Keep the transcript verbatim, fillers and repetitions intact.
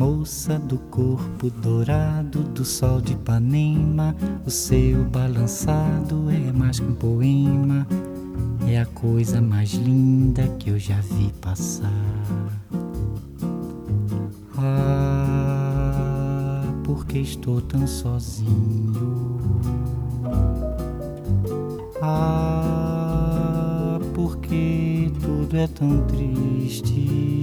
Moça do corpo dourado do sol de Ipanema, o seu balançado é mais que um poema, é a coisa mais linda que eu já vi passar. Ah, porque estou tão sozinho. Ah, porque tudo é tão triste.